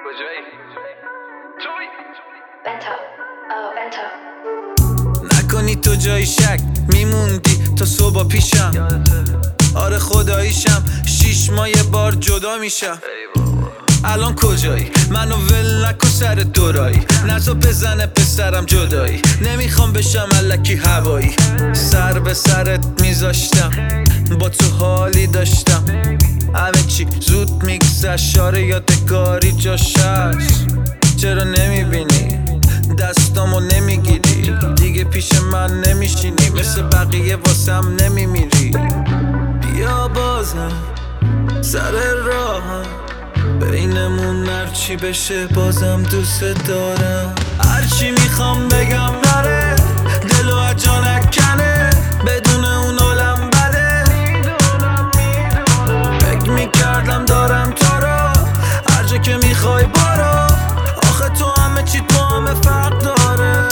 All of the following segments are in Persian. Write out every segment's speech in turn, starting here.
کجایی؟ توی بنتا نکنی تو جای شک میموندی تا صبح پیشم. آره خداییشم 6 ماه یه بار جدا میشم. الان کجایی؟ منو ول نکن سر دورایی، نزا بزنه پسرم جدایی. نمیخوام بشم الکی هوایی، سر به سرت میذاشتم با تو حالی داشتم. همه چی زود میگذشت، شاره یادگاری جاش هست. چرا نمیبینی دستامو نمیگیری؟ دیگه پیش من نمیشینی، مثل بقیه واسم نمیمیری. بیا بازم سر راهم، بینمون هرچی بشه بازم دوست دارم. هرچی میخوام بگم نره، دلو از جا نکنه، بدون اون حالم بده. فکر میکردم دارم تو رو، هر جا که میخوای برو. آخه تو همه چی تو همه فرق داره.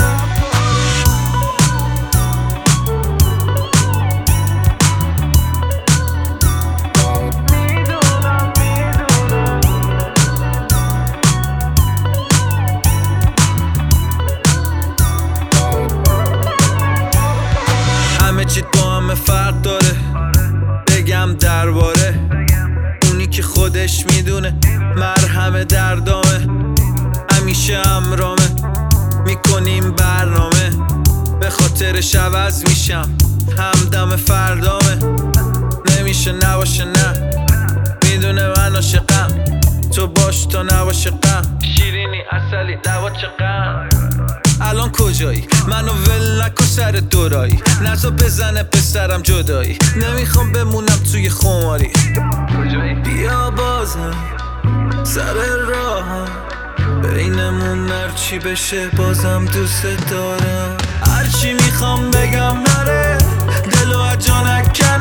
همه چی تو همه فرق داره. بگم درباره اونی که خودش میدونه مرهم دردامه. همیشه همرامه، میکنیم برنامه، به خاطرش عوض میشم، همدم فردامه. نمیشه نباشه نه، میدونه من عاشقم، تو باش تا نباشه غم. شیرینی اصلی دوا چقم. الان کجایی؟ منو ول نکن سر دورایی، نزا بزنه پسرم جدایی. نمیخوام بمونم توی خماری. بیا بازم سر راهم، بینمون هرچی بشه بازم دوست دارم. هرچی میخوام بگم نره، دلو از جا نکنه،